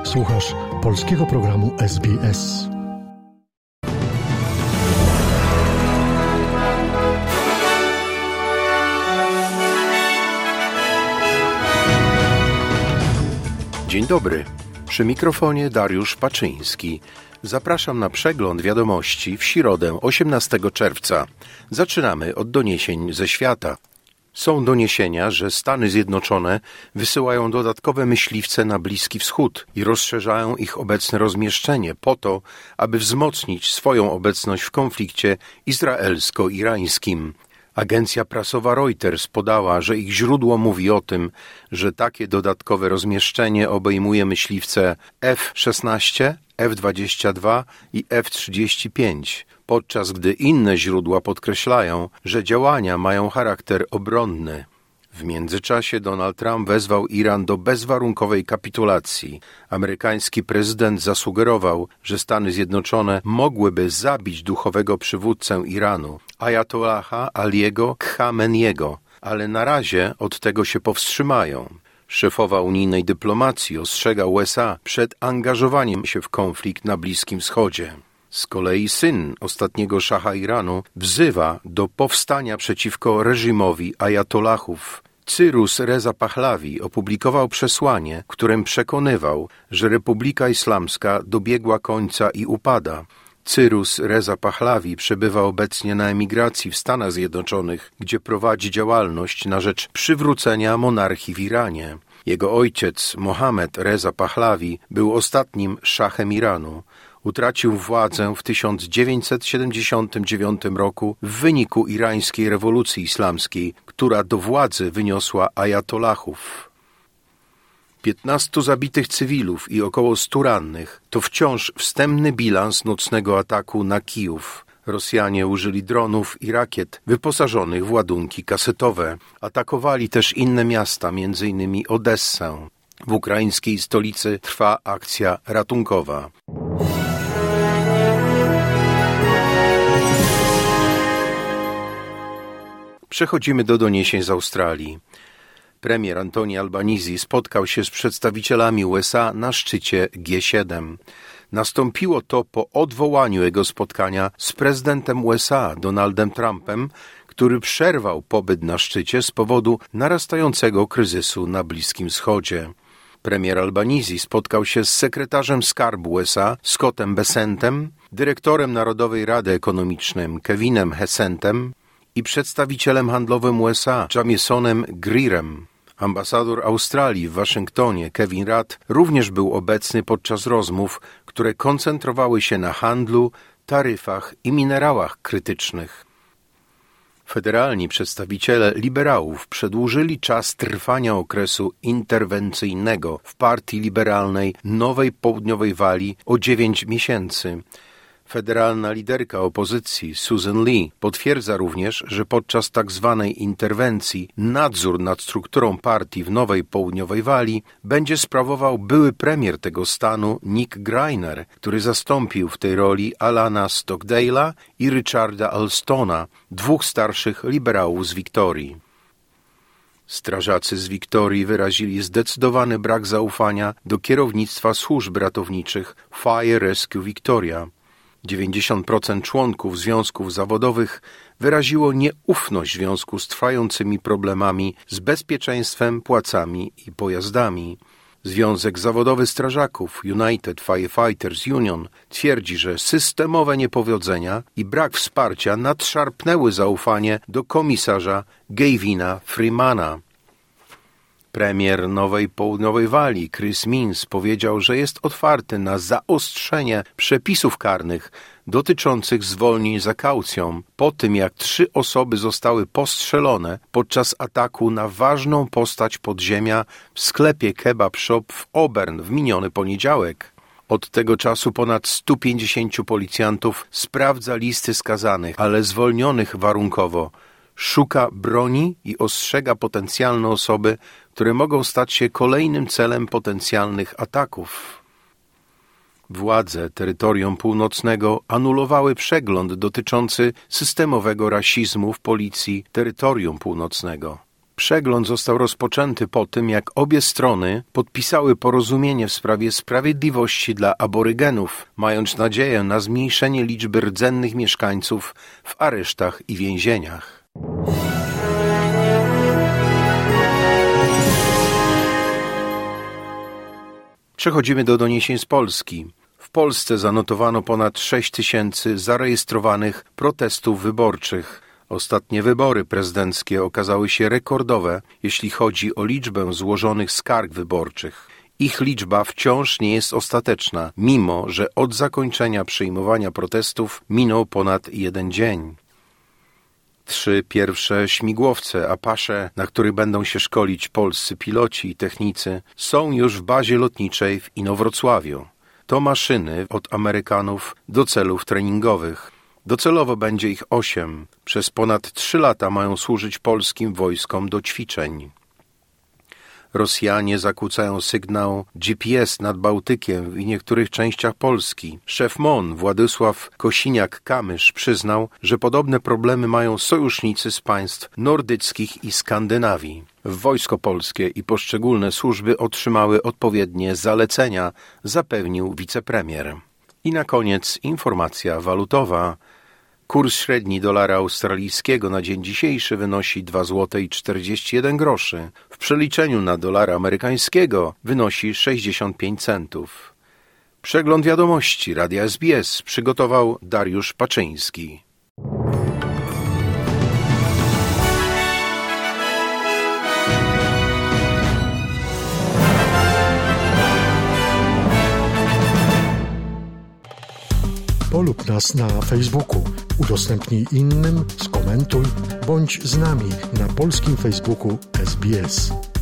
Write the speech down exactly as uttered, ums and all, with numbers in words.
Słuchasz polskiego programu S B S. Dzień dobry. Przy mikrofonie Dariusz Paczyński. Zapraszam na przegląd wiadomości w środę, osiemnastego czerwca. Zaczynamy od doniesień ze świata. Są doniesienia, że Stany Zjednoczone wysyłają dodatkowe myśliwce na Bliski Wschód i rozszerzają ich obecne rozmieszczenie po to, aby wzmocnić swoją obecność w konflikcie izraelsko-irańskim. Agencja prasowa Reuters podała, że ich źródło mówi o tym, że takie dodatkowe rozmieszczenie obejmuje myśliwce F szesnaście, F dwadzieścia dwa i F trzydzieści pięć, podczas gdy inne źródła podkreślają, że działania mają charakter obronny. W międzyczasie Donald Trump wezwał Iran do bezwarunkowej kapitulacji. Amerykański prezydent zasugerował, że Stany Zjednoczone mogłyby zabić duchowego przywódcę Iranu, ajatollaha Aliego Khameneiego, ale na razie od tego się powstrzymają. Szefowa unijnej dyplomacji ostrzega U S A przed angażowaniem się w konflikt na Bliskim Wschodzie. Z kolei syn ostatniego szacha Iranu wzywa do powstania przeciwko reżimowi ajatollahów. Cyrus Reza Pahlavi opublikował przesłanie, w którym przekonywał, że Republika Islamska dobiegła końca i upada. Cyrus Reza Pahlavi przebywa obecnie na emigracji w Stanach Zjednoczonych, gdzie prowadzi działalność na rzecz przywrócenia monarchii w Iranie. Jego ojciec, Mohammed Reza Pahlavi, był ostatnim szachem Iranu. Utracił władzę w tysiąc dziewięćset siedemdziesiątym dziewiątym roku w wyniku irańskiej rewolucji islamskiej, która do władzy wyniosła ajatollahów. Piętnastu zabitych cywilów i około stu rannych to wciąż wstępny bilans nocnego ataku na Kijów. Rosjanie użyli dronów i rakiet wyposażonych w ładunki kasetowe. Atakowali też inne miasta, między innymi Odessę. W ukraińskiej stolicy trwa akcja ratunkowa. Przechodzimy do doniesień z Australii. Premier Anthony Albanese spotkał się z przedstawicielami U S A na szczycie G siedem. Nastąpiło to po odwołaniu jego spotkania z prezydentem U S A Donaldem Trumpem, który przerwał pobyt na szczycie z powodu narastającego kryzysu na Bliskim Wschodzie. Premier Albanese spotkał się z sekretarzem skarbu U S A Scottem Bessentem, dyrektorem Narodowej Rady Ekonomicznej Kevinem Hessentem i przedstawicielem handlowym U S A Jamiesonem Greerem. Ambasador Australii w Waszyngtonie Kevin Rudd również był obecny podczas rozmów, które koncentrowały się na handlu, taryfach i minerałach krytycznych. Federalni przedstawiciele liberałów przedłużyli czas trwania okresu interwencyjnego w Partii Liberalnej Nowej Południowej Walii o dziewięć miesięcy. Federalna liderka opozycji Susan Lee potwierdza również, że podczas tak zwanej interwencji nadzór nad strukturą partii w Nowej Południowej Walii będzie sprawował były premier tego stanu Nick Greiner, który zastąpił w tej roli Alana Stockdale'a i Richarda Alstona, dwóch starszych liberałów z Wiktorii. Strażacy z Wiktorii wyrazili zdecydowany brak zaufania do kierownictwa służb ratowniczych Fire Rescue Victoria. dziewięćdziesiąt procent członków związków zawodowych wyraziło nieufność w związku z trwającymi problemami z bezpieczeństwem, płacami i pojazdami. Związek Zawodowy Strażaków United Firefighters Union twierdzi, że systemowe niepowodzenia i brak wsparcia nadszarpnęły zaufanie do komisarza Gavina Freemana. Premier Nowej Południowej Walii Chris Minns powiedział, że jest otwarty na zaostrzenie przepisów karnych dotyczących zwolnień za kaucją po tym, jak trzy osoby zostały postrzelone podczas ataku na ważną postać podziemia w sklepie Kebab Shop w Auburn w miniony poniedziałek. Od tego czasu ponad stu pięćdziesięciu policjantów sprawdza listy skazanych, ale zwolnionych warunkowo. Szuka broni i ostrzega potencjalne osoby, które mogą stać się kolejnym celem potencjalnych ataków. Władze terytorium północnego anulowały przegląd dotyczący systemowego rasizmu w policji terytorium północnego. Przegląd został rozpoczęty po tym, jak obie strony podpisały porozumienie w sprawie sprawiedliwości dla aborygenów, mając nadzieję na zmniejszenie liczby rdzennych mieszkańców w aresztach i więzieniach. Przechodzimy do doniesień z Polski. W Polsce zanotowano ponad sześć tysięcy zarejestrowanych protestów wyborczych. Ostatnie wybory prezydenckie okazały się rekordowe, jeśli chodzi o liczbę złożonych skarg wyborczych. Ich liczba wciąż nie jest ostateczna, mimo że od zakończenia przyjmowania protestów minął ponad jeden dzień. Trzy pierwsze śmigłowce Apache, na których będą się szkolić polscy piloci i technicy, są już w bazie lotniczej w Inowrocławiu. To maszyny od Amerykanów do celów treningowych. Docelowo będzie ich osiem. Przez ponad trzy lata mają służyć polskim wojskom do ćwiczeń. Rosjanie zakłócają sygnał G P S nad Bałtykiem w niektórych częściach Polski. Szef M O N Władysław Kosiniak-Kamysz przyznał, że podobne problemy mają sojusznicy z państw nordyckich i Skandynawii. Wojsko polskie i poszczególne służby otrzymały odpowiednie zalecenia, zapewnił wicepremier. I na koniec informacja walutowa. Kurs średni dolara australijskiego na dzień dzisiejszy wynosi dwa złote i czterdzieści jeden groszy. W przeliczeniu na dolara amerykańskiego wynosi sześćdziesiąt pięć centów. Przegląd wiadomości Radia S B S przygotował Dariusz Paczyński. Polub nas na Facebooku, udostępnij innym, skomentuj, bądź z nami na polskim Facebooku S B S.